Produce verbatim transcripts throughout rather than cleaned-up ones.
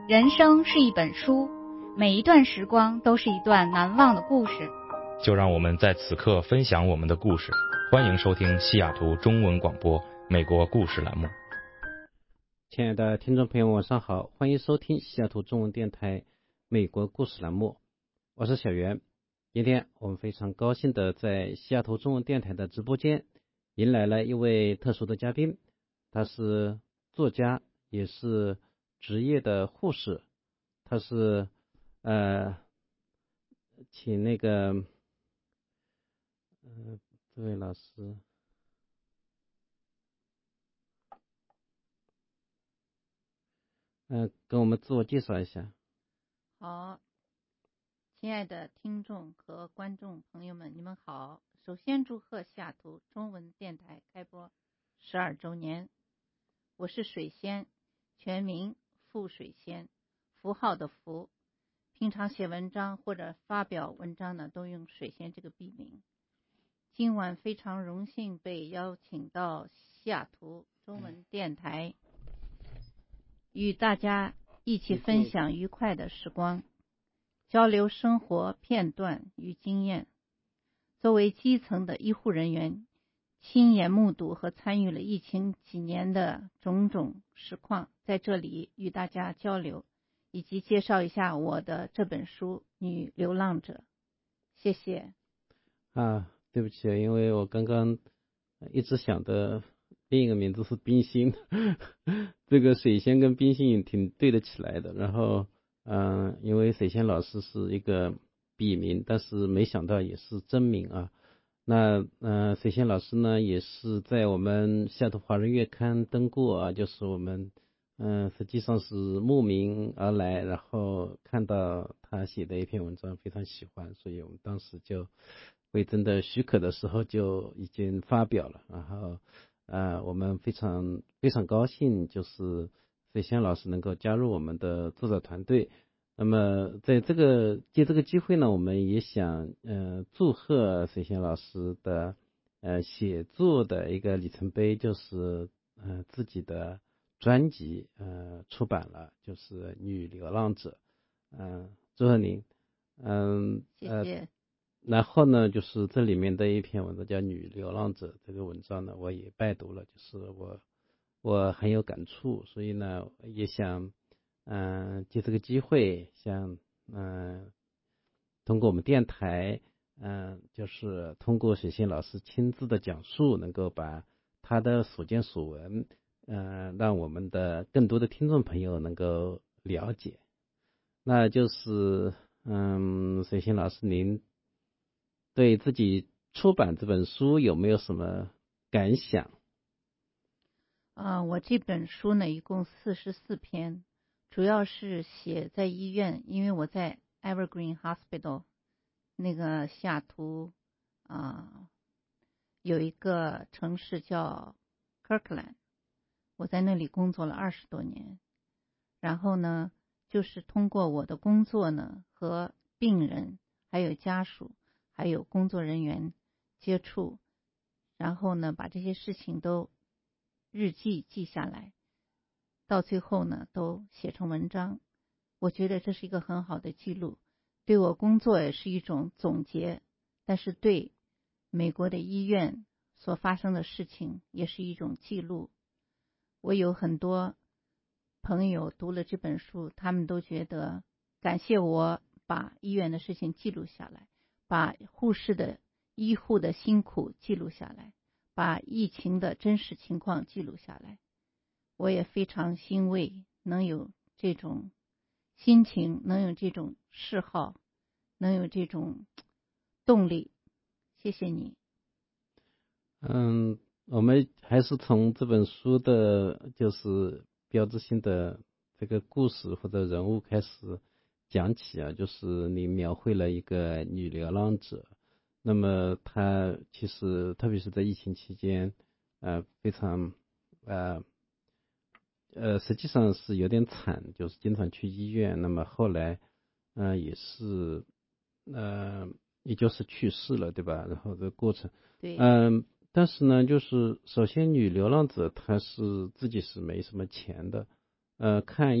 人生是一本书，每一段时光都是一段难忘的故事。 就让我们在此刻分享我们的故事。欢迎收听西雅图中文广播美国故事栏目。 亲爱的听众朋友，晚上好，欢迎收听西雅图中文电台美国故事栏目，我是小袁。今天我们非常高兴的在西雅图中文电台的直播间迎来了一位特殊的嘉宾，他是作家，也是职业的护士，他是呃，请那个呃这位老师呃跟我们自我介绍一下。 好，亲爱的听众和观众朋友们，你们好。首先祝贺西雅图中文电台开播十二周年。我是水仙，全名傅水仙，符号的符。平常写文章或者发表文章呢，都用水仙这个笔名。今晚非常荣幸被邀请到西雅图中文电台，与大家一起分享愉快的时光，交流生活片段与经验。作为基层的医护人员，亲眼目睹和参与了疫情几年的种种实况，在这里与大家交流，以及介绍一下我的这本书《女流浪者》。谢谢。 啊，对不起，因为我刚刚一直想的另一个名字是冰心，这个水仙跟冰心也挺对得起来的。然后，嗯、呃，因为水仙老师是一个笔名，但是没想到也是真名啊。那呃，水仙老师呢，也是在我们西雅图华人月刊登过啊，就是我们嗯、呃，实际上是慕名而来，然后看到他写的一篇文章非常喜欢，所以我们当时就为真的许可的时候就已经发表了。然后呃，我们非常非常高兴，就是水仙老师能够加入我们的作者团队。那么在这个借这个机会呢，我们也想呃祝贺水仙老师的呃写作的一个里程碑，就是呃自己的专辑呃出版了，就是《女流浪者》。嗯、呃，祝贺您。嗯、 呃，谢谢。 然后呢，就是这里面的一篇文章叫《女流浪者》，这个文章呢我也拜读了，就是我我很有感触，所以呢也想嗯、呃，借这个机会，像嗯、呃，通过我们电台，嗯、呃，就是通过水仙老师亲自的讲述，能够把他的所见所闻，嗯、呃，让我们的更多的听众朋友能够了解。那就是嗯，水仙老师，您对自己出版这本书有没有什么感想？ 啊、呃，我这本书呢，一共四十四篇。主要是写在医院，因为我在 Evergreen Hospital 那个西雅图啊、呃、有一个城市叫 Kirkland， 我在那里工作了二十多年。然后呢，就是通过我的工作呢，和病人还有家属还有工作人员接触，然后呢把这些事情都日记记下来，到最后呢都写成文章。我觉得这是一个很好的记录，对我工作也是一种总结，但是对美国的医院所发生的事情也是一种记录。我有很多朋友读了这本书，他们都觉得感谢我把医院的事情记录下来，把护士的医护的辛苦记录下来，把疫情的真实情况记录下来。我也非常欣慰能有这种心情，能有这种嗜好，能有这种动力。谢谢你。 嗯，我们还是从这本书的就是标志性的这个故事或者人物开始讲起啊，就是你描绘了一个女流浪者，那么她其实特别是在疫情期间呃非常呃呃实际上是有点惨，就是经常去医院，那么后来呃也是呃也就是去世了，对吧？然后这个过程对， 嗯、呃但是呢，就是首先女流浪者她是自己是没什么钱的，呃，看医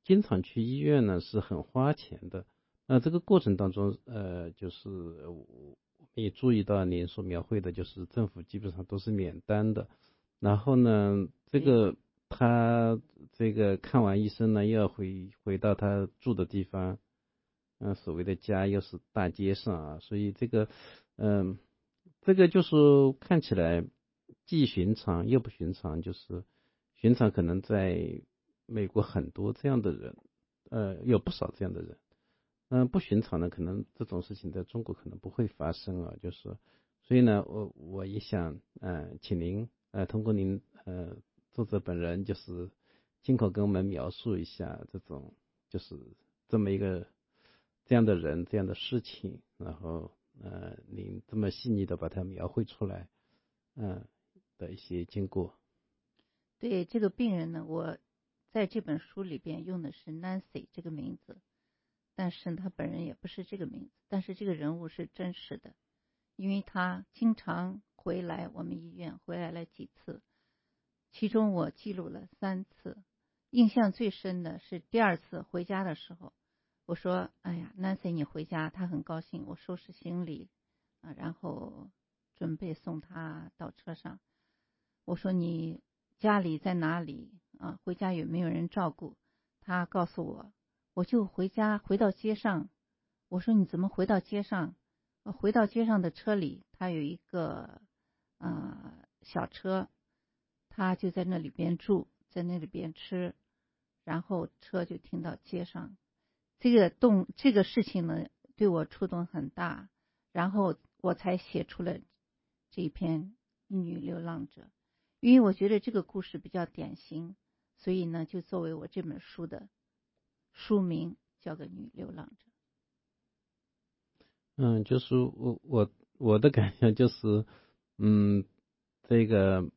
经常去医院呢是很花钱的。那这个过程当中，呃，就是我也注意到您所描绘的，就是政府基本上都是免单的。然后呢，这个他这个看完医生呢，又要回回到他住的地方，嗯、呃，所谓的家又是大街上啊，所以这个，嗯、呃，这个就是看起来既寻常又不寻常，就是寻常可能在美国很多这样的人，呃，有不少这样的人。嗯，不寻常的，可能这种事情在中国可能不会发生啊，就是，所以呢，我我也想，呃，请您，呃，通过您，呃，作者本人，就是亲口跟我们描述一下这种，就是这么一个这样的人，这样的事情，然后，呃，您这么细腻的把它描绘出来，嗯、呃，的一些经过。 对这个病人呢，我在这本书里边用的是 Nancy 这个名字。但是他本人也不是这个名字，但是这个人物是真实的，因为他经常回来我们医院，回来了几次，其中我记录了三次，印象最深的是第二次回家的时候，我说哎呀 Nancy 你回家，他很高兴，我收拾行李啊，然后准备送他到车上，我说你家里在哪里啊？回家有没有人照顾？他告诉我，我就回家，回到街上。我说你怎么回到街上？回到街上的车里，他有一个呃小车，他就在那里边住，在那里边吃，然后车就停到街上。这个动这个事情呢，对我触动很大，然后我才写出了这一篇女流浪者，因为我觉得这个故事比较典型，所以呢，就作为我这本书的书名叫个女流浪者。 嗯，就是我我我的感想就是，嗯，这个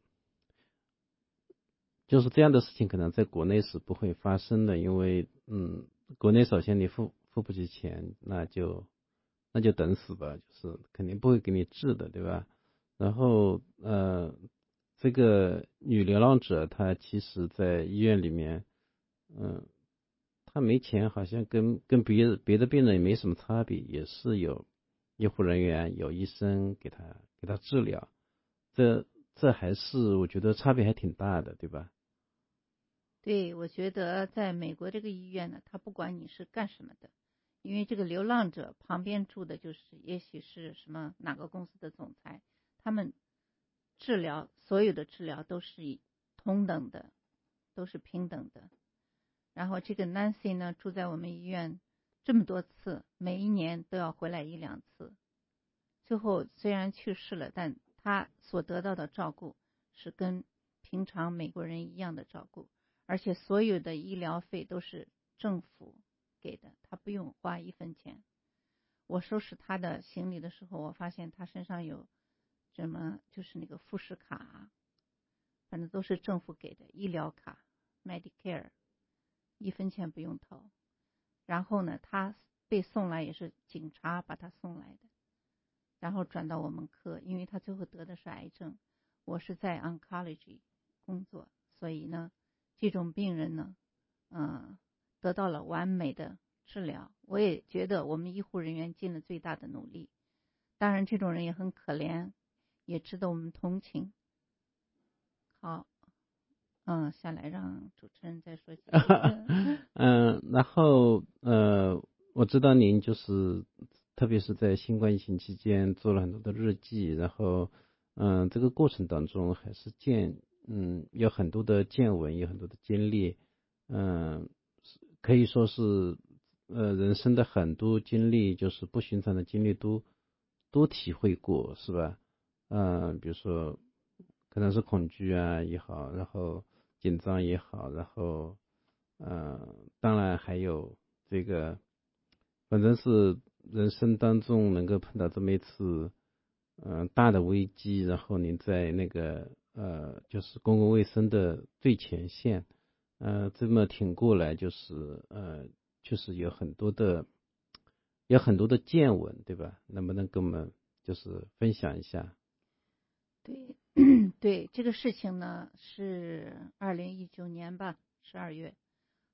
就是这样的事情可能在国内是不会发生的，因为嗯，国内首先你付付不起钱，那就那就等死吧，就是肯定不会给你治的，对吧？然后呃，这个女流浪者她其实在医院里面，嗯，她没钱，好像跟跟别的别的病人也没什么差别，也是有医护人员有医生给她给她治疗，这这还是我觉得差别还挺大的，对吧？ 对，我觉得在美国这个医院呢，他不管你是干什么的，因为这个流浪者旁边住的就是也许是什么哪个公司的总裁，他们治疗所有的治疗都是同等的，都是平等的。然后这个 Nancy 呢，住在我们医院这么多次，每一年都要回来一两次。最后虽然去世了，但他所得到的照顾是跟平常美国人一样的照顾，而且所有的医疗费都是政府给的，他不用花一分钱。我收拾他的行李的时候，我发现他身上有什么，就是那个富士卡，反正都是政府给的医疗卡 Medicare， 一分钱不用投。然后呢，他被送来也是警察把他送来的，然后转到我们科，因为他最后得的是癌症，我是在 oncology 工作，所以呢，这种病人呢，嗯，得到了完美的治疗。我也觉得我们医护人员尽了最大的努力，当然这种人也很可怜，也值得我们同情。好，嗯，下来让主持人再说几句。 嗯，然后呃，我知道您就是特别是在新冠疫情期间做了很多的日记，然后嗯、呃，这个过程当中还是见嗯有很多的见闻，有很多的经历，嗯、呃，可以说是呃人生的很多经历，就是不寻常的经历都都体会过，是吧？嗯、呃，比如说可能是恐惧啊也好，然后紧张也好，然后呃，当然还有这个，反正是人生当中能够碰到这么一次嗯、呃、大的危机，然后您在那个呃就是公共卫生的最前线，呃这么挺过来，就是呃就是有很多的有很多的见闻，对吧？能不能跟我们就是分享一下？ 对对，这个事情呢是二零一九年吧，十二月，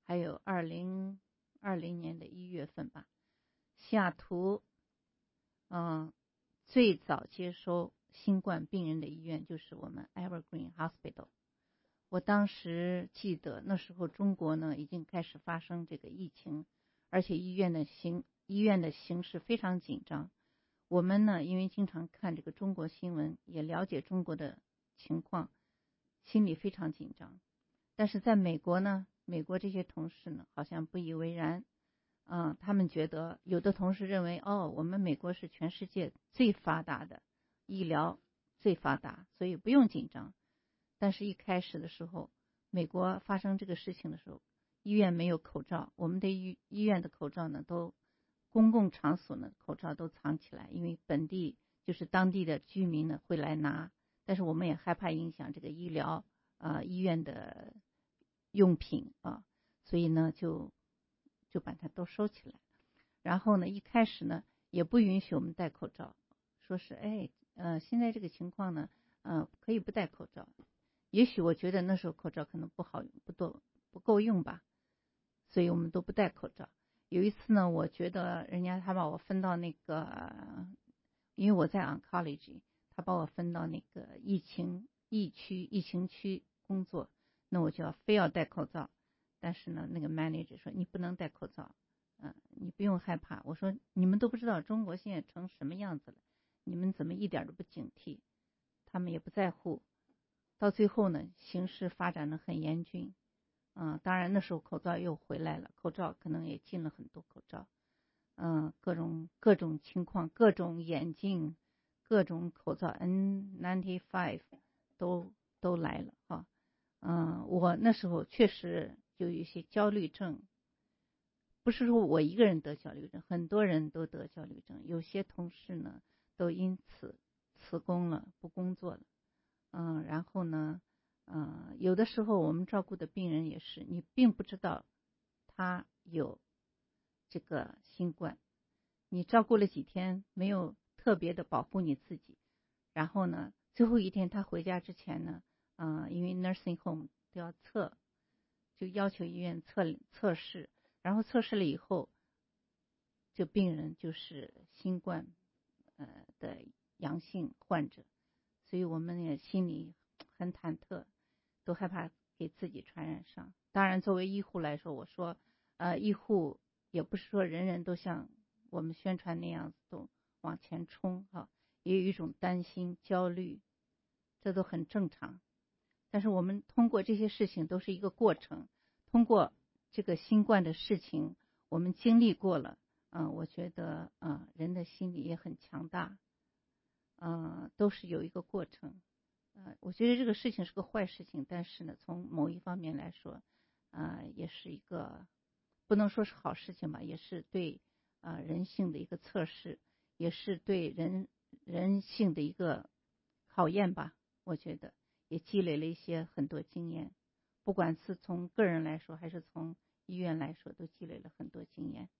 还有二零二零年的一月份吧，西雅图，嗯，最早接收新冠病人的医院就是我们 Evergreen Hospital。我当时记得那时候中国呢已经开始发生这个疫情，而且医院的形医院的形势非常紧张。我们呢因为经常看这个中国新闻，也了解中国的情况，心里非常紧张。但是在美国呢，美国这些同事呢好像不以为然，嗯，他们觉得有的同事认为，哦，我们美国是全世界最发达的医疗最发达，所以不用紧张。但是一开始的时候，美国发生这个事情的时候，医院没有口罩，我们的医医院的口罩呢都公共场所呢口罩都藏起来，因为本地就是当地的居民呢会来拿，但是我们也害怕影响这个医疗呃医院的用品啊，所以呢就就把它都收起来。然后呢一开始呢也不允许我们戴口罩，说是哎呃现在这个情况呢呃可以不戴口罩。也许我觉得那时候口罩可能不好不多不够用吧，所以我们都不戴口罩。有一次呢，我觉得人家他把我分到那个，因为我在 oncology， 他把我分到那个疫情疫区疫情区工作，那我就要非要戴口罩。但是呢，那个 manager 说你不能戴口罩，嗯、呃，你不用害怕。我说你们都不知道中国现在成什么样子了，你们怎么一点都不警惕？他们也不在乎。到最后呢，形势发展的很严峻，嗯、呃，当然那时候口罩又回来了，口罩可能也进了很多口罩，嗯、呃，各种各种情况，各种眼镜，各种口罩 N 九十五 都都来了哈，嗯、呃，我那时候确实就有一些焦虑症，不是说我一个人得焦虑症，很多人都得焦虑症，有些同事呢都因此辞工了，不工作了。嗯，然后呢，嗯，有的时候我们照顾的病人也是，你并不知道他有这个新冠，你照顾了几天，没有特别的保护你自己，然后呢，最后一天他回家之前呢，嗯，因为 nursing home 都要测，就要求医院测测试，然后测试了以后，这病人就是新冠呃的阳性患者。所以我们也心里很忐忑，都害怕给自己传染上。当然作为医护来说，我说呃医护也不是说人人都像我们宣传那样子都往前冲哈，也有一种担心焦虑，这都很正常。但是我们通过这些事情都是一个过程，通过这个新冠的事情我们经历过了，嗯、呃，我觉得嗯、呃、人的心理也很强大，嗯、呃，都是有一个过程，呃，我觉得这个事情是个坏事情，但是呢，从某一方面来说，呃，也是一个不能说是好事情吧，也是对呃人性的一个测试，也是对人人性的一个考验吧。我觉得也积累了一些很多经验，不管是从个人来说，还是从医院来说，都积累了很多经验。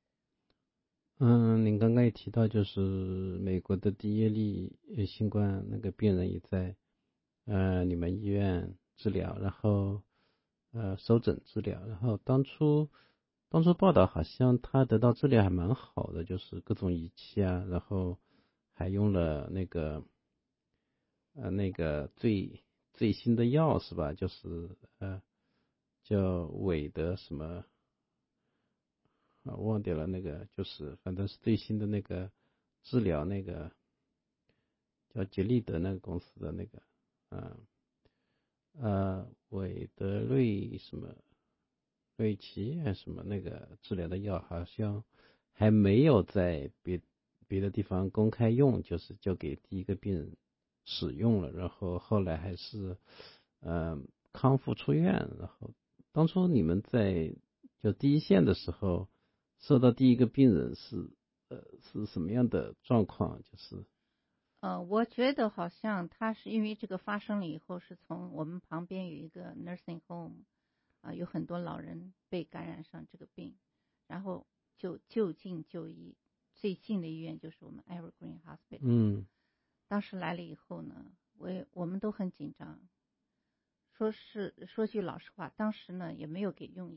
嗯，您刚刚也提到，就是美国的第一例新冠那个病人也在呃你们医院治疗，然后呃收诊治疗，然后当初当初报道好像他得到治疗还蛮好的，就是各种仪器啊，然后还用了那个呃那个最最新的药是吧？就是呃叫韦德什么。啊，忘掉了那个，就是反正是最新的那个治疗那个叫杰利德那个公司的那个，啊呃韦德瑞什么瑞奇还是什么那个治疗的药，好像还没有在别别的地方公开用，就是就给第一个病人使用了，然后后来还是呃康复出院，然后当初你们在就第一线的时候。收到第一个病人是呃是什么样的状况？就是呃，我觉得好像他是因为这个发生了以后，是从我们旁边有一个 nursing home， 啊、呃，有很多老人被感染上这个病，然后就就近就医，最近的医院就是我们 Evergreen Hospital。 嗯， 当时来了以后呢，我也我们都很紧张，说是说句老实话，当时呢也没有给用药。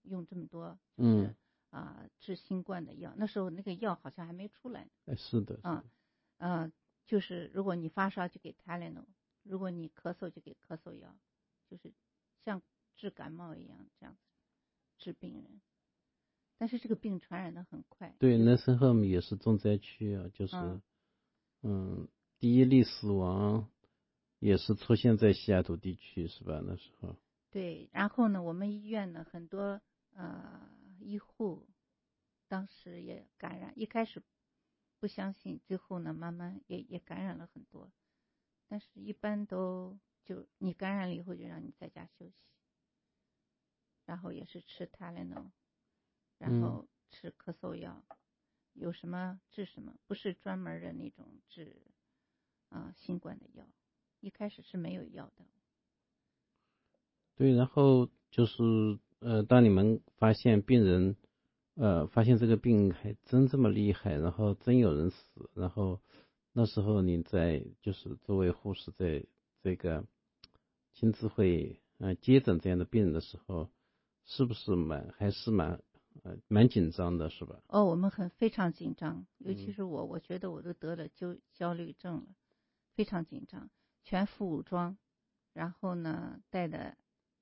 用这么多，就是、 嗯啊、呃、治新冠的药。那时候那个药好像还没出来。 哎，是的， 啊，呃，就是如果你发烧就给 Tylenol， 如果你咳嗽就给咳嗽药，就是像治感冒一样这样子治病人。但是这个病传染的很快。 对，南森赫姆也是重灾区啊，就是，嗯，嗯第一例死亡也是出现在西雅图地区，是吧？那时候。 对，然后呢，我们医院呢很多呃医护当时也感染，一开始不相信，最后呢慢慢也也感染了很多，但是一般都就你感染了以后就让你在家休息，然后也是吃 Tylenol， 然后吃咳嗽药，嗯、有什么治什么，不是专门的那种治啊、呃、新冠的药，一开始是没有药的。 对，然后就是呃，当你们发现病人呃发现这个病还真这么厉害，然后真有人死，然后那时候你在就是作为护士在这个亲自会呃接诊这样的病人的时候，是不是蛮还是蛮呃蛮紧张的，是吧？ 哦，我们很非常紧张，尤其是我，嗯、我觉得我都得了焦焦虑症了，非常紧张，全副武装，然后呢戴的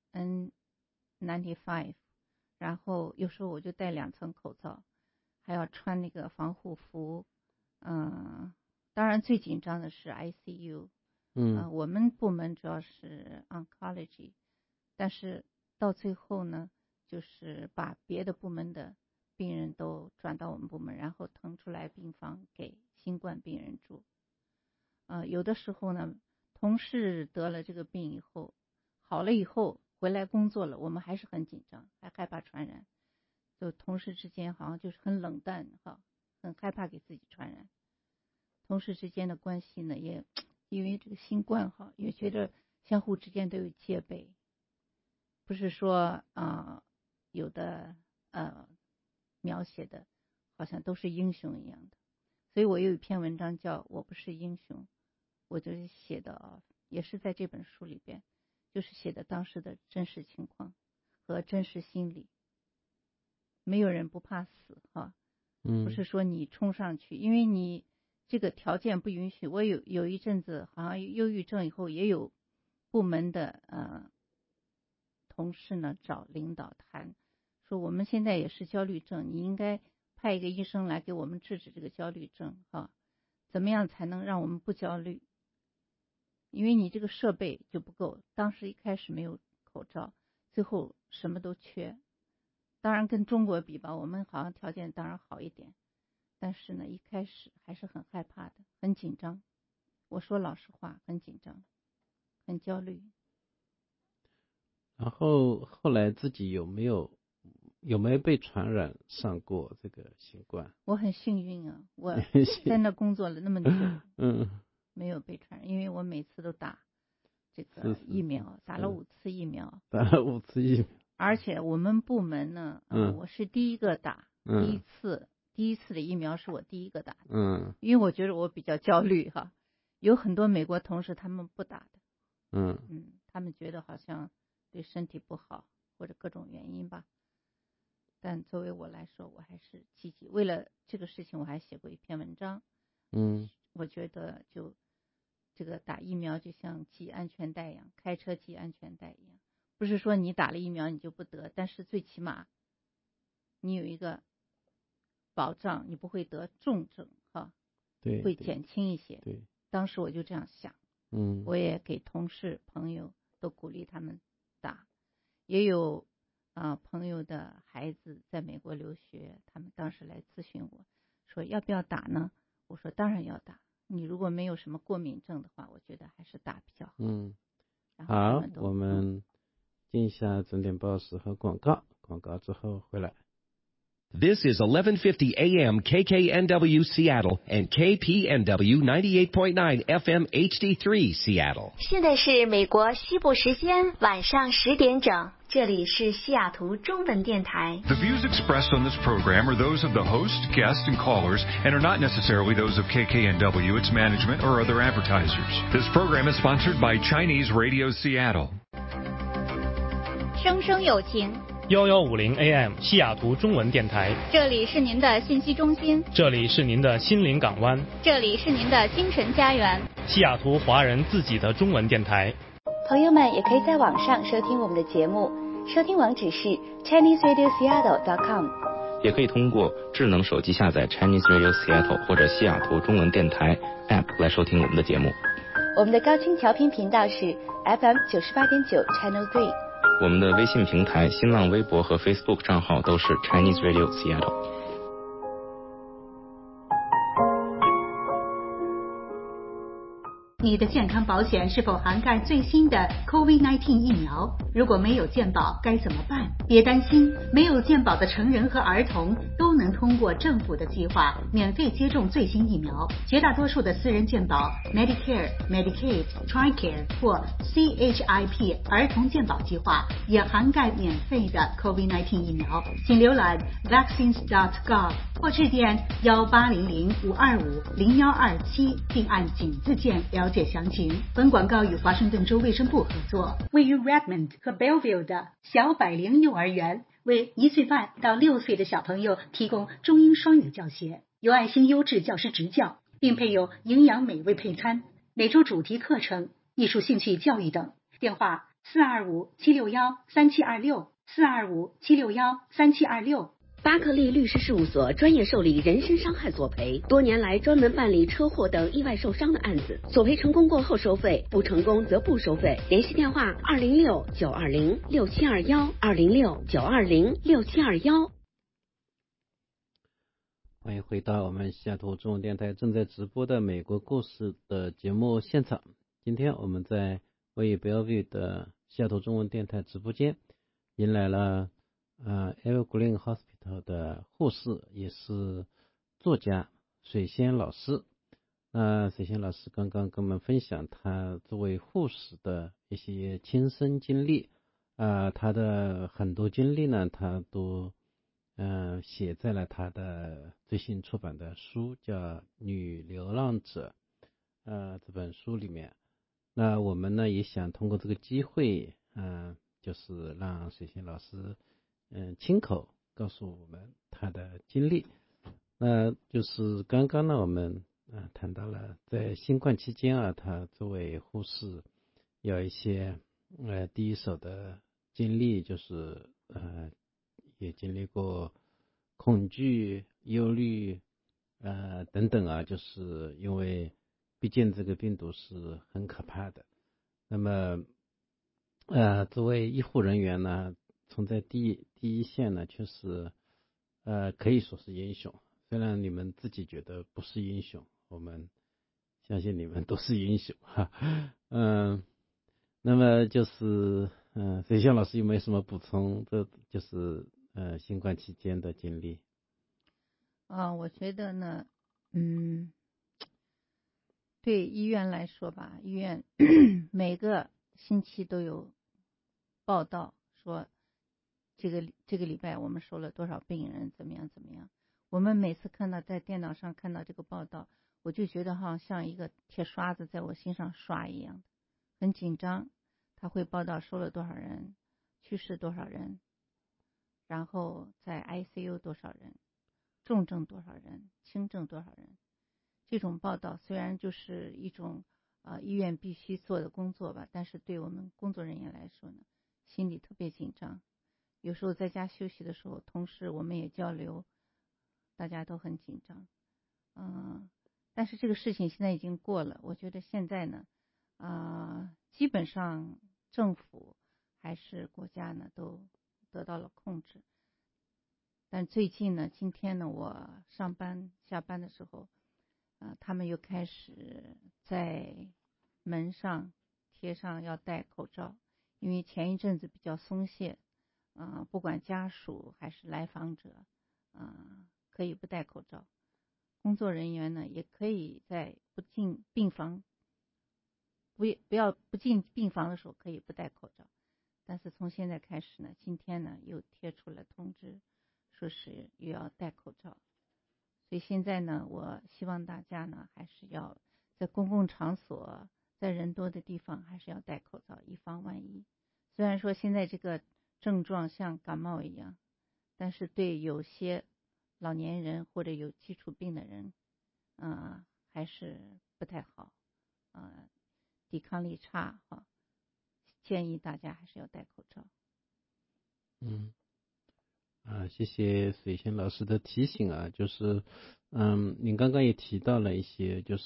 N 九十五， 然后有时候我就戴两层口罩，还要穿那个防护服，嗯，当然最紧张的是 I C U， 嗯、 呃，我们部门主要是 oncology， 但是到最后呢，就是把别的部门的病人都转到我们部门，然后腾出来病房给新冠病人住。呃，有的时候呢，同事得了这个病以后，好了以后回来工作了，我们还是很紧张，还害怕传染，就同事之间好像就是很冷淡哈，很害怕给自己传染。同事之间的关系呢，也因为这个新冠哈，也觉得相互之间都有戒备，不是说啊、呃、有的呃描写的好像都是英雄一样的。所以我有一篇文章叫《我不是英雄》，我就是写的啊，也是在这本书里边，就是写的当时的真实情况和真实心理。没有人不怕死哈，不是说你冲上去，因为你这个条件不允许。我有有一阵子好像忧郁症以后，也有部门的呃同事呢找领导谈，说我们现在也是焦虑症，你应该派一个医生来给我们治治这个焦虑症哈，怎么样才能让我们不焦虑？因为你这个设备就不够，当时一开始没有口罩，最后什么都缺。当然跟中国比吧，我们好像条件当然好一点，但是呢，一开始还是很害怕的，很紧张。我说老实话，很紧张，很焦虑。 然后后来自己有没有有没有被传染上过这个新冠？ 我很幸运啊，我在那工作了那么久，嗯，没有被传染，因为我每次都打这个疫苗，是是是打了五次疫苗， 打了五次疫苗。 而且我们部门呢，呃、嗯，我是第一个打， 嗯、 第一次第一次的疫苗是我第一个打的， 嗯， 因为我觉得我比较焦虑哈，有很多美国同事他们不打的， 嗯嗯，他们觉得好像对身体不好或者各种原因吧，但作为我来说，我还是积极。为了这个事情，我还写过一篇文章， 嗯， 我觉得就这个打疫苗就像系安全带一样，开车系安全带一样。不是说你打了疫苗你就不得，但是最起码你有一个保障，你不会得重症哈， 对， 会减轻一些。 对， 当时我就这样想， 嗯， 我也给同事朋友都鼓励他们打，也有啊、呃、朋友的孩子在美国留学，他们当时来咨询我说要不要打呢？我说当然要打，你如果没有什么过敏症的话，我觉得还是打比较好。 嗯， 然后好， 我们进一下整点报时和广告，广告之后回来。 This is eleven fifty A M K K N W Seattle and K P N W ninety-eight point nine F M H D three Seattle. 现在是美国西部时间晚上十点整，这里是西雅图中文电台。 The views expressed on this program are those of the host, guests, and callers and are not necessarily those of K K N W, its management, or other advertisers. This program is sponsored by Chinese Radio Seattle. 生生有情， 幺幺五零 A M 西雅图中文电台。 这里是您的信息中心， 这里是您的心灵港湾， 这里是您的精神家园。 西雅图华人自己的中文电台。 朋友们也可以在网上收听我们的节目，收听网址是 Chinese Radio Seattle dot com， 也可以通过智能手机下载 Chinese Radio Seattle 或者西雅图中文电台 App 来收听我们的节目。 我们的高清调频频道是 F M 九十八点九 Channel Three。 我们的微信平台、新浪微博和 Facebook 账号都是 Chinese Radio Seattle。 你的健康保险是否涵盖最新的 COVID 十九 疫苗？如果没有健保该怎么办？别担心，没有健保的成人和儿童都能通过政府的计划免费接种最新疫苗。绝大多数的私人健保 Medicare、Medicaid、TRICARE 或 C H I P 儿童健保计划也涵盖免费的 COVID 十九 疫苗。请浏览 vaccines dot gov 或致电幺八零零五二五零幺二七，并按井字键了解详情。本广告与华盛顿州卫生部合作，位于 Redmond 和 Belleville 的小百灵幼儿园为一岁半到六岁的小朋友提供中英双语教学，有爱心优质教师执教，并配有营养美味配餐，每周主题课程、艺术兴趣教育等。电话四二五七六幺三七二六 四二五七六幺三七二六。 巴克利律师事务所专业受理人身伤害索赔，多年来专门办理车祸等意外受伤的案子，索赔成功过后收费，不成功则不收费。联系电话二零六九二零六七二幺二零六九二零六七二幺。 欢迎回到我们西雅图中文电台正在直播的美国故事的节目现场。今天我们在位于 Bellevue 的西雅图中文电台直播间迎来了呃 Evergreen Hospital 的护士，也是作家水仙老师。那水仙老师刚刚跟我们分享他作为护士的一些亲身经历，呃，他的很多经历呢，他都呃写在了他的最新出版的书，叫《女流浪者》呃这本书里面。那我们呢也想通过这个机会，嗯、呃，就是让水仙老师嗯、呃、亲口告诉我们他的经历。那就是刚刚呢我们啊、呃、谈到了在新冠期间啊，他作为护士有一些呃第一手的经历，就是呃也经历过恐惧、忧虑呃等等啊，就是因为毕竟这个病毒是很可怕的。那么呃作为医护人员呢，从在第一第一线呢，确实呃可以说是英雄，虽然你们自己觉得不是英雄，我们相信你们都是英雄哈。嗯、呃，那么就是嗯，水仙老师有没有什么补充？这就是呃新冠期间的经历。 啊、呃，我觉得呢，嗯，对医院来说吧，医院每个星期都有报道说，这个这个礼拜我们收了多少病人，怎么样怎么样。我们每次看到在电脑上看到这个报道，我就觉得好像像一个铁刷子在我心上刷一样的，很紧张。他会报道收了多少人，去世多少人，然后在 I C U 多少人，重症多少人，轻症多少人。这种报道虽然就是一种呃医院必须做的工作吧，但是对我们工作人员来说呢，心里特别紧张。有时候在家休息的时候，同事我们也交流，大家都很紧张。嗯，但是这个事情现在已经过了，我觉得现在呢，啊、呃，基本上政府还是国家呢都得到了控制。但最近呢，今天呢，我上班下班的时候，啊、呃，他们又开始在门上贴上要戴口罩，因为前一阵子比较松懈，啊、呃，不管家属还是来访者，啊、呃，可以不戴口罩。工作人员呢，也可以在不进病房，不不要不进病房的时候可以不戴口罩。但是从现在开始呢，今天呢又贴出了通知，说是又要戴口罩。所以现在呢，我希望大家呢还是要在公共场所，在人多的地方还是要戴口罩，以防万一。虽然说现在这个症状像感冒一样，但是对有些老年人或者有基础病的人，嗯、呃，还是不太好，呃，抵抗力差哈，建议大家还是要戴口罩。 嗯。啊，谢谢水仙老师的提醒啊，就是，嗯，您刚刚也提到了一些，就是，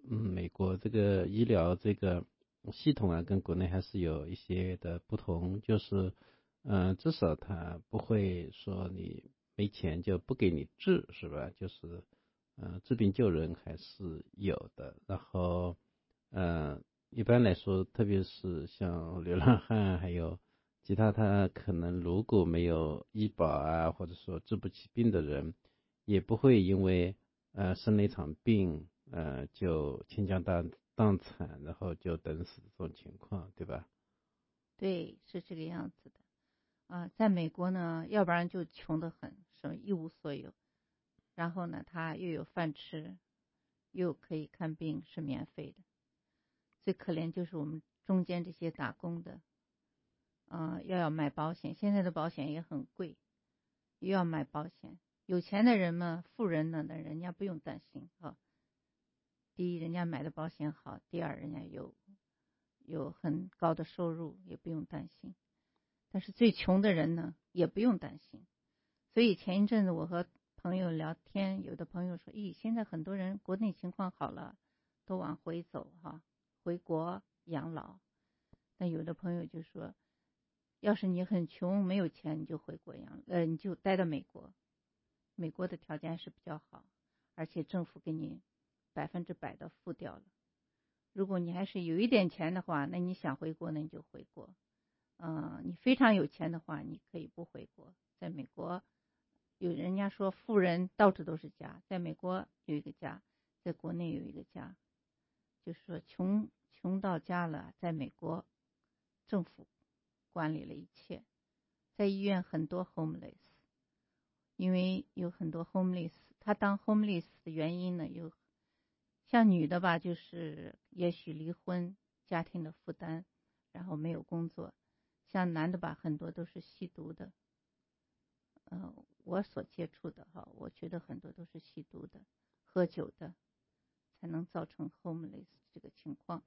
嗯，美国这个医疗这个系统啊，跟国内还是有一些的不同，就是，嗯、呃，至少他不会说你没钱就不给你治，是吧？就是，呃，治病救人还是有的。然后，呃，一般来说，特别是像流浪汉还有其他他可能如果没有医保啊，或者说治不起病的人，也不会因为呃生了一场病，呃就倾家荡荡产，然后就等死这种情况，对吧？ 对，是这个样子的。啊、呃，在美国呢，要不然就穷得很，什么一无所有，然后呢，他又有饭吃，又可以看病，是免费的。最可怜就是我们中间这些打工的。嗯、呃，要要买保险，现在的保险也很贵，又要买保险。有钱的人嘛，富人呢，那人家不用担心啊。第一，人家买的保险好；第二，人家有有很高的收入，也不用担心。但是最穷的人呢，也不用担心。所以前一阵子我和朋友聊天，有的朋友说：“咦，现在很多人国内情况好了，都往回走哈，回国养老。”但有的朋友就说，要是你很穷没有钱，你就回国养，呃，你就待到美国。美国的条件是比较好，而且政府给你百分之百的付掉了。如果你还是有一点钱的话，那你想回国，那你就回国。嗯、呃，你非常有钱的话，你可以不回国。在美国，有人家说富人到处都是家，在美国有一个家，在国内有一个家，就是说穷穷到家了，在美国政府管理了一切。在医院很多 homeless， 因为有很多 homeless， 他当 homeless 的原因呢，有像女的吧，就是也许离婚，家庭的负担，然后没有工作。像男的吧，很多都是吸毒的。呃，我所接触的哈，我觉得很多都是吸毒的、喝酒的，才能造成 homeless 这个情况。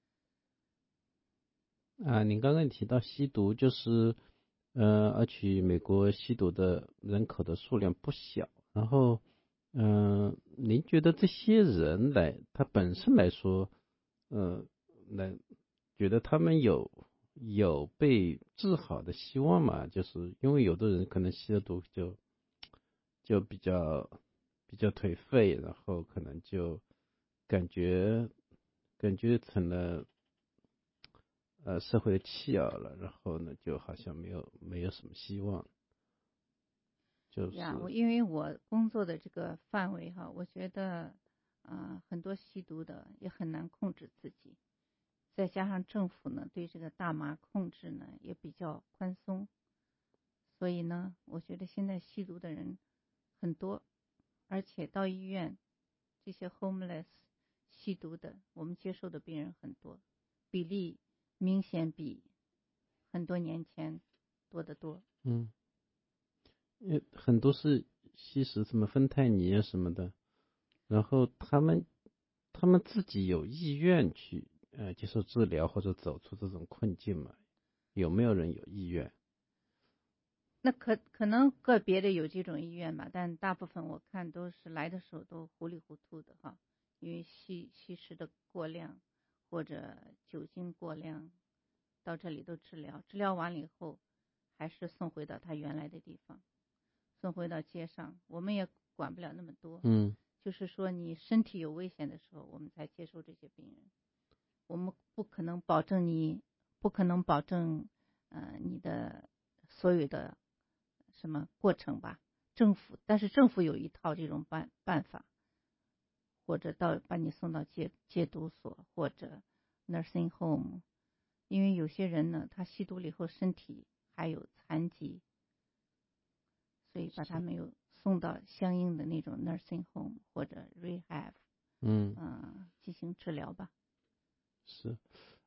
啊，您刚刚提到吸毒，就是呃，而且美国吸毒的人口的数量不小。然后，嗯、呃，您觉得这些人来，他本身来说，呃，来觉得他们有有被治好的希望吗？就是因为有的人可能吸了毒就就比较比较颓废，然后可能就感觉感觉成了呃社会的弃儿了，然后呢就好像没有没有什么希望。就是呀，我因为我工作的这个范围哈，我觉得啊、呃、很多吸毒的也很难控制自己，再加上政府呢对这个大麻控制呢也比较宽松，所以呢，我觉得现在吸毒的人很多，而且到医院这些 homeless 吸毒的，我们接受的病人很多，比例明显比很多年前多得多。 嗯。呃，很多是吸食什么芬太尼啊什么的，然后他们他们自己有意愿去呃接受治疗或者走出这种困境吗？有没有人有意愿？ 那可可能个别的有这种意愿吧，但大部分我看都是来的时候都糊里糊涂的哈，因为吸吸食的过量或者酒精过量，到这里都治疗，治疗完了以后还是送回到他原来的地方。送回到街上，我们也管不了那么多。 嗯， 就是说你身体有危险的时候，我们才接受这些病人。我们不可能保证你，不可能保证呃你的所有的什么过程吧。政府，但是政府有一套这种办办法，或者到把你送到戒戒毒所或者 nursing home， 因为有些人呢，他吸毒了以后身体还有残疾。所以把他们又送到相应的那种 nursing home 或者 rehab， 嗯嗯、呃，进行治疗吧。 是，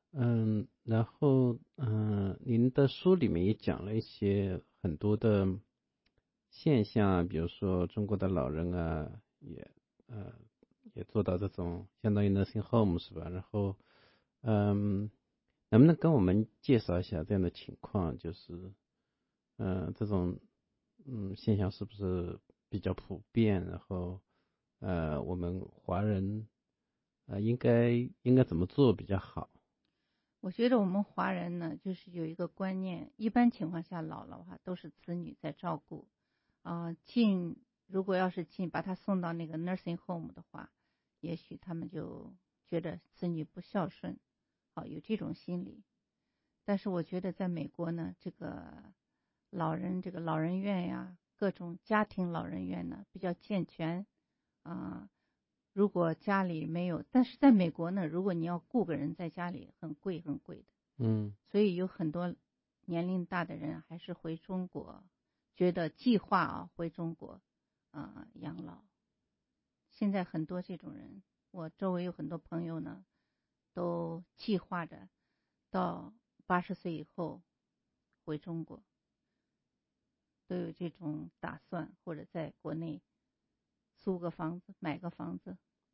嗯，然后嗯，您的书里面也讲了一些很多的现象，比如说中国的老人啊，也呃也做到这种相当于 nursing home 是吧？然后嗯，能不能跟我们介绍一下这样的情况？就是嗯、呃，这种嗯现象是不是比较普遍？然后呃，我们华人呃应该应该怎么做比较好？ 我觉得我们华人呢，就是有一个观念，一般情况下老了的话都是子女在照顾，啊、呃，进如果要是进把他送到那个 nursing home 的话，也许他们就觉得子女不孝顺，好、有这种心理。但是我觉得在美国呢，这个老人这个老人院呀，各种家庭老人院呢比较健全，啊、呃。如果家里没有，但是在美国呢，如果你要雇个人在家里，很贵很贵的。 嗯， 所以有很多年龄大的人还是回中国，觉得计划啊回中国啊、呃、养老。现在很多这种人，我周围有很多朋友呢，都计划着到八十岁以后回中国，都有这种打算，或者在国内租个房子，买个房子。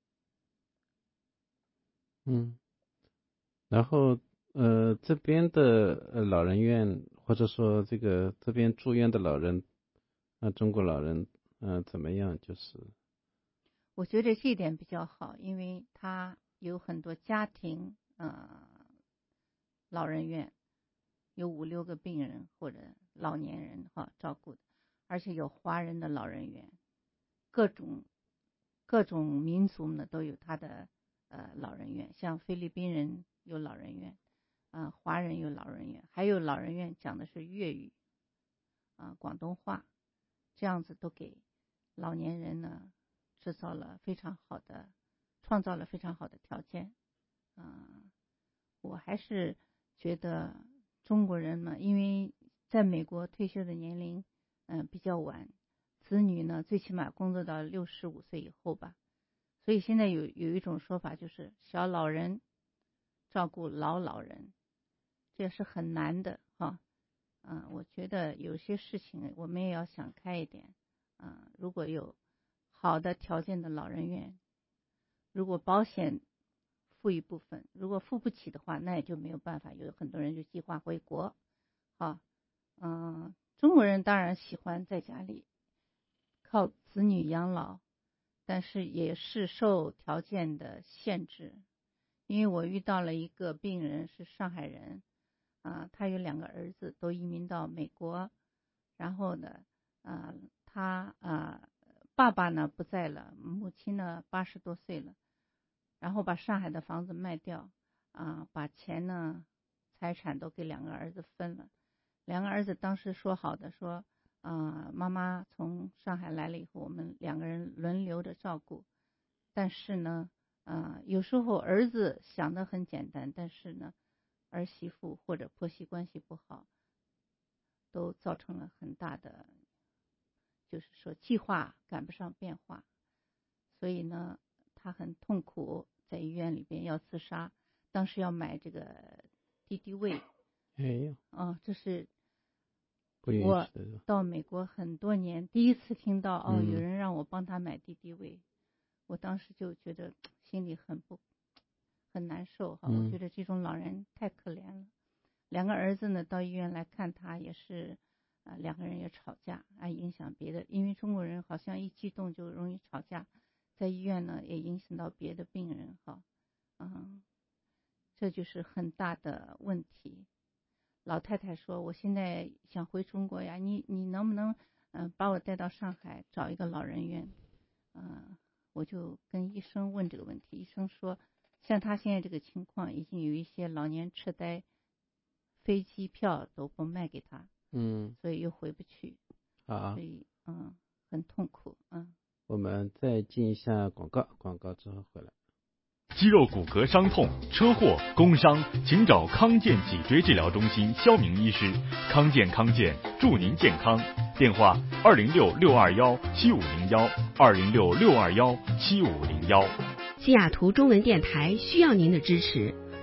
嗯，然后呃，这边的呃老人院，或者说这个这边住院的老人，啊、呃，中国老人，嗯、呃，怎么样？就是我觉得这一点比较好，因为他有很多家庭呃老人院，有五六个病人或者老年人哈照顾的，而且有华人的老人院，各种各种民族呢都有他的呃老人院，像菲律宾人有老人院，啊、呃、华人有老人院，还有老人院讲的是粤语，啊、呃、广东话，这样子都给老年人呢制造了非常好的，创造了非常好的条件，啊、呃，我还是觉得中国人嘛，因为在美国退休的年龄嗯、呃、比较晚，子女呢最起码工作到六十五岁以后吧，所以现在有有一种说法就是小老人照顾老老人，这是很难的哈，嗯、呃，我觉得有些事情我们也要想开一点，嗯、呃，如果有好的条件的老人院，如果保险付一部分，如果付不起的话，那也就没有办法，有很多人就计划回国，好，嗯、呃，中国人当然喜欢在家里靠子女养老，但是也是受条件的限制，因为我遇到了一个病人是上海人，啊、呃，他有两个儿子都移民到美国，然后呢，啊、呃，他啊、呃、爸爸呢不在了，母亲呢八十多岁了，然后把上海的房子卖掉，啊、呃，把钱呢财产都给两个儿子分了，两个儿子当时说好的说，啊、呃，妈妈从上海来了以后，我们两个人轮流的照顾，但是呢，啊、呃，有时候儿子想的很简单，但是呢，儿媳妇或者婆媳关系不好，都造成了很大的，就是说计划赶不上变化，所以呢，他很痛苦，在医院里边要自杀，当时要买这个敌敌畏， 哎呀， 哦，这是不允许我到美国很多年第一次听到，哦， 嗯、 有人让我帮他买敌敌畏，我当时就觉得心里很不很难受哈、嗯，我觉得这种老人太可怜了。两个儿子呢到医院来看他，也是啊、呃，两个人也吵架，啊，影响别的，因为中国人好像一激动就容易吵架，在医院呢也影响到别的病人哈，嗯，这就是很大的问题。老太太说：“我现在想回中国呀，你你能不能嗯、呃、把我带到上海找一个老人院？”嗯、呃，我就跟医生问这个问题，医生说，像他现在这个情况，已经有一些老年痴呆，飞机票都不卖给他， 嗯， 所以又回不去， 啊， 所以嗯很痛苦，嗯。 我们再进一下广告，广告之后回来。 肌肉骨骼伤痛、车祸、工伤，请找康健脊椎治疗中心肖明医师。康健康健，祝您健康。电话：二零六六二幺七五零幺，二零六六二幺七五零幺。 西雅图中文电台需要您的支持。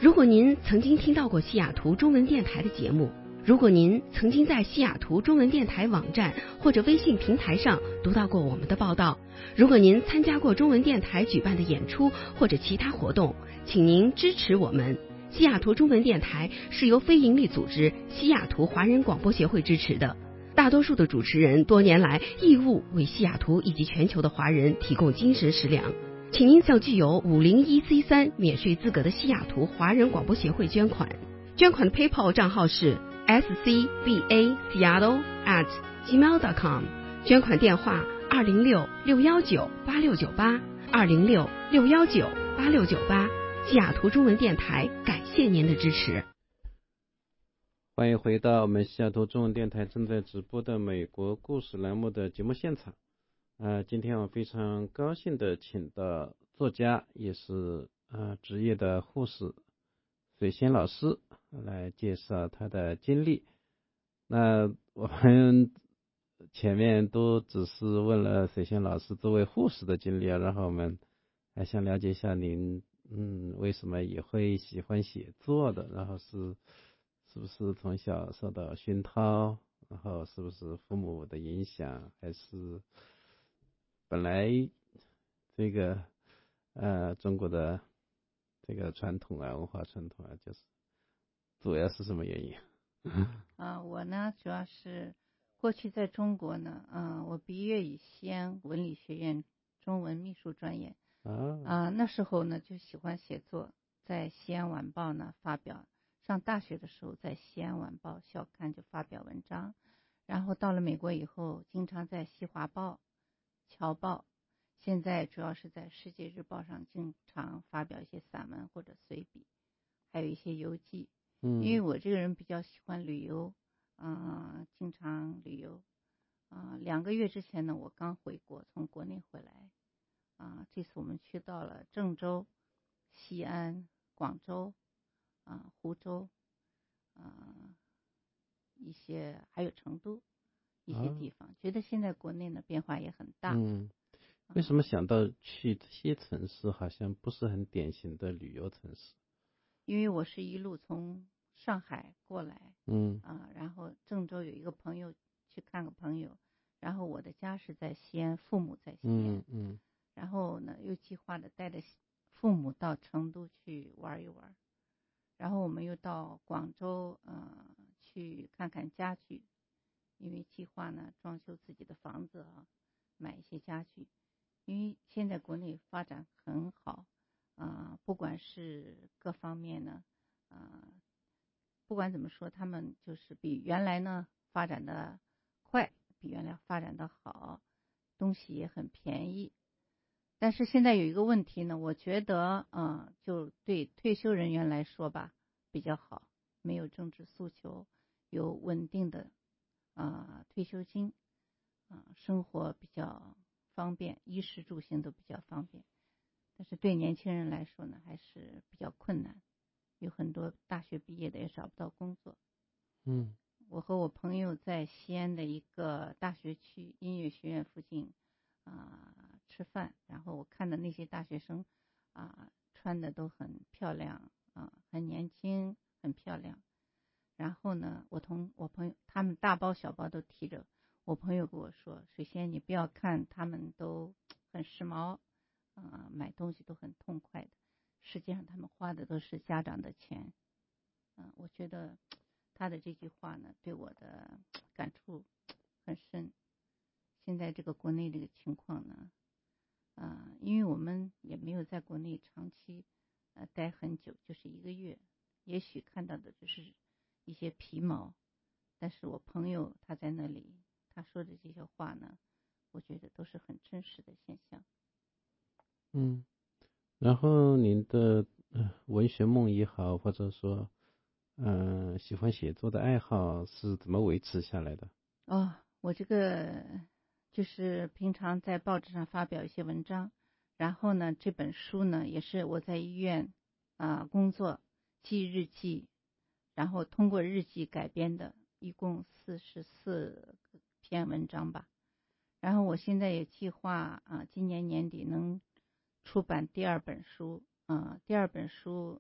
如果您曾经听到过西雅图中文电台的节目，如果您曾经在西雅图中文电台网站或者微信平台上读到过我们的报道，如果您参加过中文电台举办的演出或者其他活动，请您支持我们。西雅图中文电台是由非营利组织西雅图华人广播协会支持的，大多数的主持人多年来义务为西雅图以及全球的华人提供精神食粮。请您向具有五零一 C 三免税资格的西雅图华人广播协会捐款，捐款的 PayPal 账号是 s c v a seattle at gmail dot com， 捐款电话二零六六幺九八六九八二零六六幺九八六九八。西雅图中文电台感谢您的支持。 欢迎回到我们西雅图中文电台正在直播的美国故事栏目的节目现场。呃，今天我非常高兴的请到作家，也是呃职业的护士水仙老师来介绍他的经历。那我们前面都只是问了水仙老师作为护士的经历啊，然后我们还想了解一下您嗯为什么也会喜欢写作的，然后是是不是从小受到熏陶，然后是不是父母的影响，还是本来这个呃中国的这个传统啊文化传统啊，就是主要是什么原因？ 啊，我呢主要是过去在中国呢，嗯、呃，我毕业于西安文理学院中文秘书专业，啊、呃，那时候呢就喜欢写作，在西安晚报呢发表，上大学的时候在西安晚报校刊就发表文章，然后到了美国以后，经常在西华报、侨报，现在主要是在世界日报上经常发表一些散文或者随笔，还有一些游记。嗯，因为我这个人比较喜欢旅游，嗯、呃，经常旅游。啊、呃，两个月之前呢，我刚回国，从国内回来。啊、呃，这次我们去到了郑州、西安、广州、啊、呃、湖州，啊、呃、一些还有成都一些地方，啊、觉得现在国内呢变化也很大。 嗯，为什么想到去这些城市？好像不是很典型的旅游城市。 因为我是一路从上海过来，嗯啊，然后郑州有一个朋友去看个朋友，然后我的家是在西安，父母在西安，嗯嗯，然后呢又计划的带着父母到成都去玩一玩，然后我们又到广州，呃，去看看家具，因为计划呢装修自己的房子啊，买一些家具，因为现在国内发展很好。啊、呃，不管是各方面呢，啊、呃，不管怎么说，他们就是比原来呢发展的快，比原来发展的好，东西也很便宜。但是现在有一个问题呢，我觉得，嗯、呃，就对退休人员来说吧，比较好，没有政治诉求，有稳定的啊、呃、退休金，啊、呃，生活比较方便，衣食住行都比较方便。但是对年轻人来说呢，还是比较困难，有很多大学毕业的也找不到工作。嗯，我和我朋友在西安的一个大学区音乐学院附近啊、呃、吃饭，然后我看的那些大学生啊、呃、穿的都很漂亮啊、呃，很年轻，很漂亮。然后呢，我同我朋友他们大包小包都提着，我朋友跟我说：“水仙，你不要看他们都很时髦。”啊、呃，买东西都很痛快的，实际上他们花的都是家长的钱。嗯、呃，我觉得他的这句话呢，对我的感触很深。现在这个国内这个情况呢，啊、呃，因为我们也没有在国内长期呃待很久，就是一个月，也许看到的只是一些皮毛，但是我朋友他在那里，他说的这些话呢，我觉得都是很真实的现象。 嗯，然后您的、呃、文学梦也好，或者说嗯、呃、喜欢写作的爱好是怎么维持下来的？ 哦，我这个就是平常在报纸上发表一些文章，然后呢这本书呢也是我在医院啊、呃、工作记日记，然后通过日记改编的，一共四十四篇文章吧。然后我现在也计划啊、呃、今年年底能出版第二本书，啊、呃，第二本书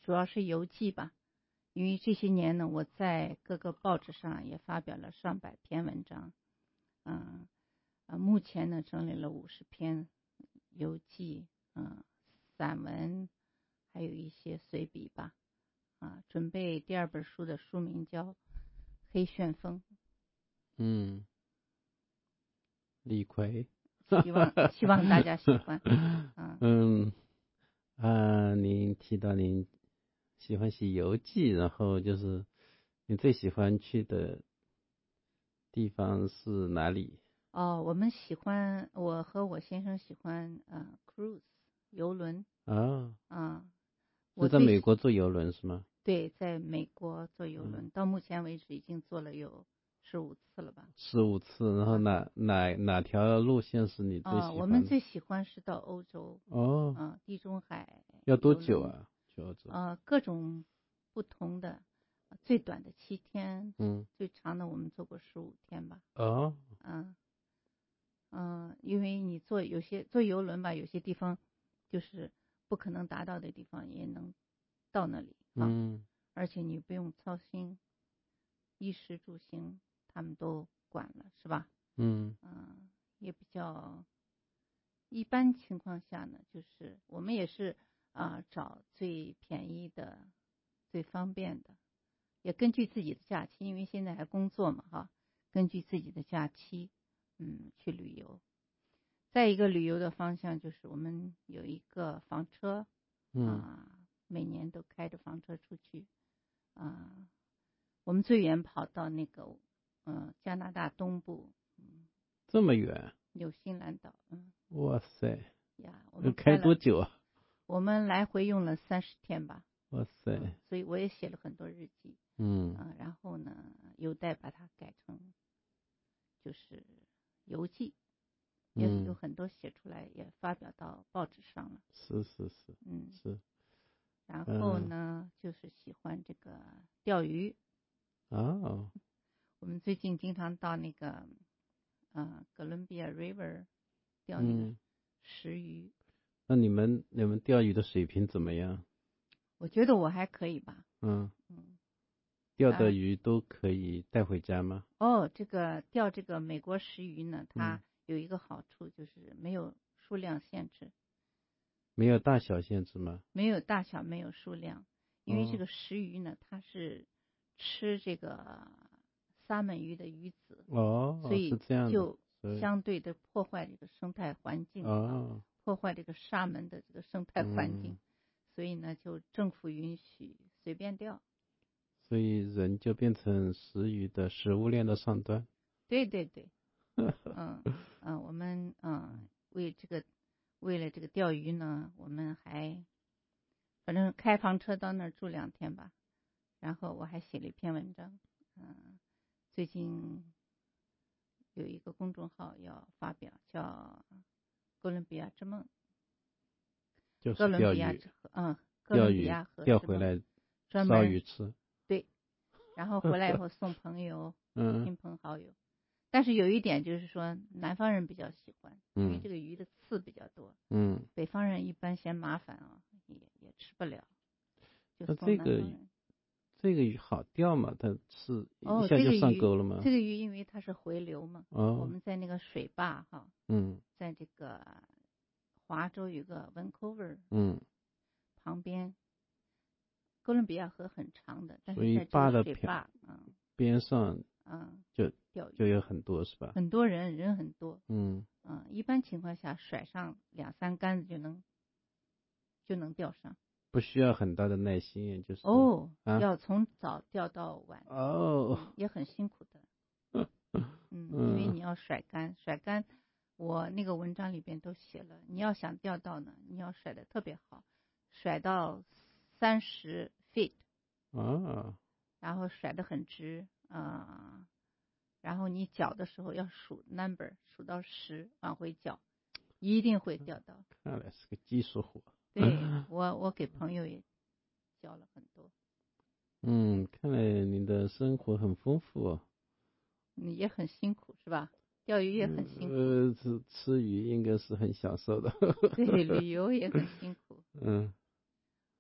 主要是游记吧，因为这些年呢，我在各个报纸上也发表了上百篇文章，嗯，呃，目前呢整理了五十篇游记，嗯，散文，还有一些随笔吧，啊，准备第二本书的书名叫《黑旋风》。 嗯，李逵， 希望希望大家喜欢。嗯嗯啊，您提到您喜欢写游记，然后就是你最喜欢去的地方是哪里？ 哦，我们喜欢，我和我先生喜欢呃 cruise 游轮。 啊， 啊， 是在美国坐游轮是吗？ 对，在美国坐游轮，嗯、到目前为止已经坐了有十五次了吧？ 十五次，然后哪、啊、哪哪条路线是你最喜欢的？ 啊，我们最喜欢是到欧洲。 哦。 啊，地中海。 要多久啊？去欧洲？ 啊，各种不同的，最短的七天， 嗯， 最长的我们做过十五天吧。 哦。 嗯。嗯，因为你坐有些坐游轮吧，有些地方就是不可能达到的地方也能到那里啊。 嗯。 而且你不用操心，衣食住行他们都管了，是吧？ 嗯。 嗯，也比较一般情况下呢，就是我们也是啊、呃、找最便宜的、最方便的，也根据自己的假期，因为现在还工作嘛哈，根据自己的假期。嗯，去旅游。再一个旅游的方向就是我们有一个房车， 嗯、 啊，每年都开着房车出去，啊，我们最远跑到那个嗯、呃、加拿大东部，嗯， 这么远？ 纽西兰岛，嗯。 哇塞！ 呀，我们开多久啊？ 我们来回用了三十天吧。 哇塞、 嗯！所以我也写了很多日记， 嗯， 啊，然后呢，有待把它改成就是游记。也有很多写出来，也发表到报纸上了。 是是是， 嗯是。 然后呢，嗯、就是喜欢这个钓鱼。 哦。 我们最近经常到那个，呃，哥伦比亚 River 钓那个石鱼。 嗯、那你们你们钓鱼的水平怎么样？ 我觉得我还可以吧。 嗯嗯。 钓的鱼都可以带回家吗？ 哦，这个钓这个美国石鱼呢，它、 嗯。 有一个好处就是没有数量限制， 没有大小限制吗？ 没有大小，没有数量，因为这个石鱼呢，它是吃这个沙门鱼的鱼子， 哦， 所以就相对的破坏这个生态环境， 哦， 破坏这个沙门的这个生态环境， 嗯、 所以呢，就政府允许随便钓， 所以人就变成石鱼的食物链的上端。 对对对。嗯嗯，我们嗯为这个为了这个钓鱼呢，我们还反正开房车到那儿住两天吧，然后我还写了一篇文章，嗯，最近有一个公众号要发表，叫《哥伦比亚之梦》， 就是哥伦比亚之河，嗯，哥伦比亚河钓回来专门烧鱼吃， 对，然后回来以后送朋友、 嗯、 亲朋好友。但是有一点就是说，南方人比较喜欢，因为这个鱼的刺比较多。 嗯， 北方人一般嫌麻烦啊，也也吃不了。就那这个这个鱼好钓吗？它是一下就上钩了吗？ 哦、这个鱼，这个鱼因为它是回流嘛。 哦。 我们在那个水坝哈。 嗯。 在这个华州有个 Vancouver。 嗯。 旁边，哥伦比亚河很长的，但是在这个水坝嗯边上嗯就。 钓鱼就有很多是吧？ 很多人，人很多。 嗯嗯，一般情况下甩上两三竿子就能就能钓上， 不需要很大的耐心，就是哦， 啊、 要从早钓到晚哦、 嗯，也很辛苦的。嗯，因为你要甩竿，甩竿，我那个文章里边都写了，你要想钓到呢，你要甩得特别好，甩到三十 feet 啊， 然后甩得很直啊。呃然后你搅的时候要数 number， 数到十往回搅，一定会钓到。 看来是个技术活。 对，我我给朋友也教了很多。 嗯，看来您的生活很丰富哦。 嗯，也很辛苦是吧？钓鱼也很辛苦。 呃，吃吃鱼应该是很享受的。 对，旅游也很辛苦。 嗯。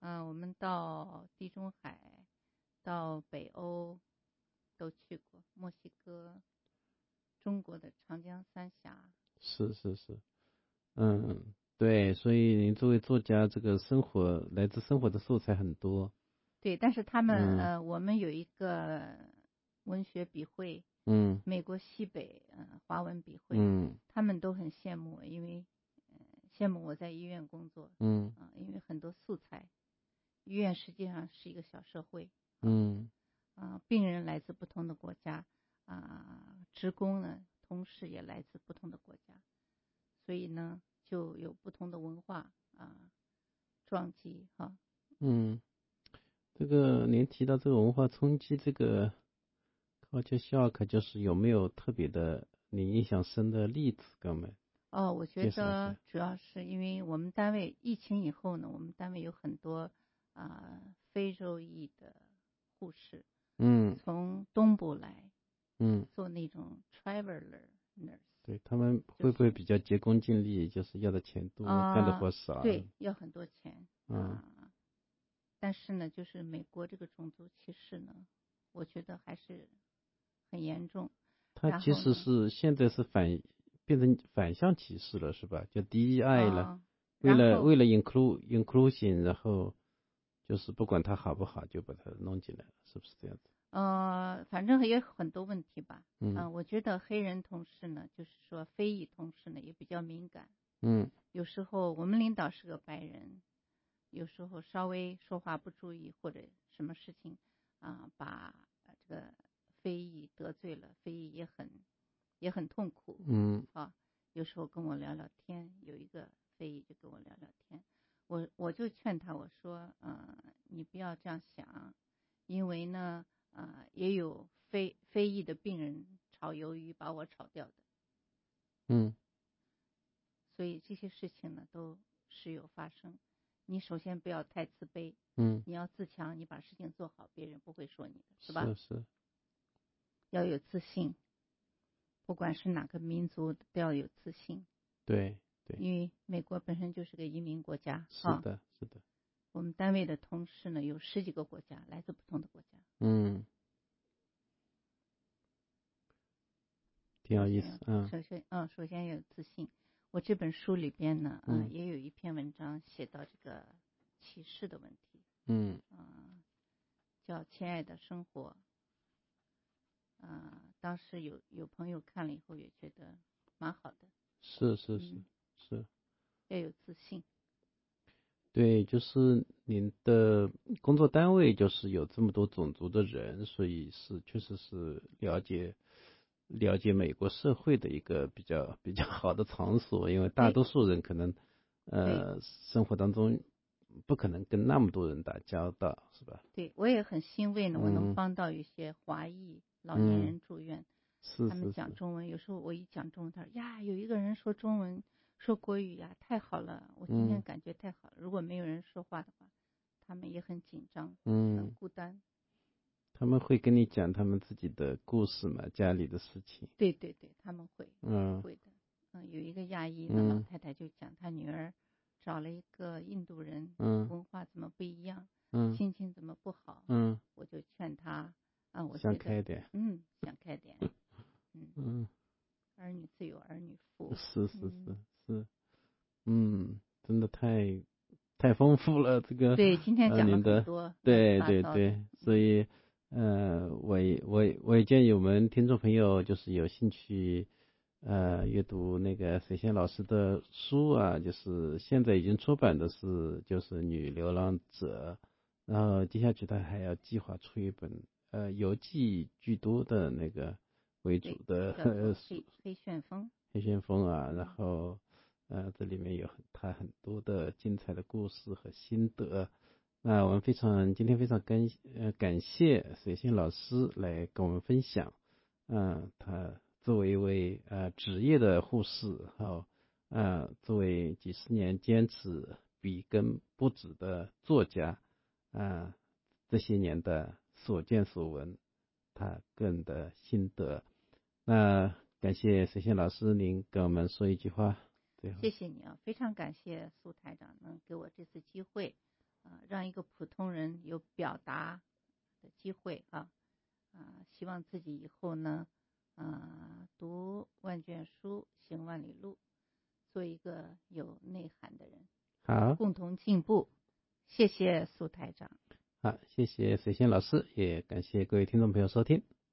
嗯、呃，我们到地中海，到北欧都去过，墨西哥，中国的长江三峡。 是是是，嗯，对，所以您作为作家，这个生活来自生活的素材很多。 对，但是他们、 嗯、 呃，我们有一个文学笔会， 嗯， 美国西北呃华文笔会， 嗯， 他们都很羡慕我，因为、呃、羡慕我在医院工作， 嗯， 啊、呃，因为很多素材，医院实际上是一个小社会， 嗯， 啊、呃，病人来自不同的国家，啊、呃，职工呢，同事也来自不同的国家，所以呢，就有不同的文化啊、呃、撞击哈， 嗯。这个您提到这个文化冲击，这个 culture shock 就是有没有特别的你印象深的例子给我们？ 哦，我觉得主要是因为我们单位疫情以后呢，我们单位有很多啊、呃、非洲裔的护士， 嗯， 从东部来， 嗯， 做那种 traveler nurse， 对他们会不会比较急功近利，就是要的钱多， 呃、 干的活少？ 对，要很多钱， 嗯。 呃但是呢，就是美国这个种族歧视呢，我觉得还是很严重。 它其实是现在是反变成反向歧视了，是吧？就 D E I 了， 哦、 为了为了 include inclusion， 然后就是不管他好不好，就把它弄进来了，是不是这样子？ 呃，反正也有很多问题吧。 嗯、 呃，我觉得黑人同事呢，就是说非裔同事呢也比较敏感。 嗯， 有时候我们领导是个白人。有时候稍微说话不注意或者什么事情啊、呃，把这个非裔得罪了，非裔也很也很痛苦。 嗯， 啊，有时候跟我聊聊天，有一个非裔就跟我聊聊天，我我就劝他，我说，呃，你不要这样想，因为呢，呃，也有非非裔的病人炒鱿鱼把我炒掉的。 嗯， 所以这些事情呢都时有发生。你首先不要太自卑， 嗯， 你要自强，你把事情做好，别人不会说你的，是吧？ 是是， 要有自信，不管是哪个民族都要有自信。 对对， 因为美国本身就是个移民国家， 是的， 啊、 是的。 我们单位的同事呢有十几个国家，来自不同的国家。 嗯，挺有意思，嗯。 首先，嗯，首先要有自信。我这本书里边呢， 嗯、 呃，也有一篇文章写到这个歧视的问题。 嗯， 呃、叫《亲爱的生活》。呃，当时有有朋友看了以后也觉得蛮好的。 是是是、 嗯、 是。 要有自信。 对，就是您的工作单位就是有这么多种族的人，所以是确实是了解。了解美国社会的一个比较比较好的场所，因为大多数人可能呃生活当中不可能跟那么多人打交道，是吧？ 对，我也很欣慰呢， 嗯、 我能帮到一些华裔老年人住院， 嗯、是他们讲中文，有时候我一讲中文，他说呀，有一个人说中文说国语呀，太好了，我今天感觉太好了。嗯、如果没有人说话的话，他们也很紧张， 嗯， 很孤单。 他们会跟你讲他们自己的故事嘛，家里的事情。 对对对，他们会， 嗯， 会的。嗯，有一个亚裔的老太太就讲，她女儿找了一个印度人， 嗯， 文化怎么不一样， 嗯， 心情怎么不好， 嗯， 我就劝她，啊，我想开点， 嗯，想开点，嗯嗯， 儿女自有儿女福， 是是是、嗯、是，嗯，真的太。太丰富了，这个对，今天讲了很多， 呃、对对对，所以呃，我也我也我也建议我们听众朋友就是有兴趣呃阅读那个水仙老师的书啊，就是现在已经出版的是就是《女流浪者》，然后接下去他还要计划出一本呃游记居多的那个为主的黑黑旋风黑旋风啊，然后。呃，这里面有很他很多的精彩的故事和心得。那、呃、我们非常今天非常感呃感谢水仙老师来跟我们分享。嗯、呃，他作为一位呃职业的护士，好呃作为几十年坚持笔耕不止的作家，啊、呃、这些年的所见所闻，他个人的心得。那感谢水仙老师，您跟我们说一句话。 谢谢你啊，非常感谢苏台长能给我这次机会， 呃，让一个普通人有表达的机会啊，啊，希望自己以后呢，呃，读万卷书，行万里路，做一个有内涵的人。 好， 共同进步。谢谢苏台长。 好，谢谢水仙老师，也感谢各位听众朋友收听。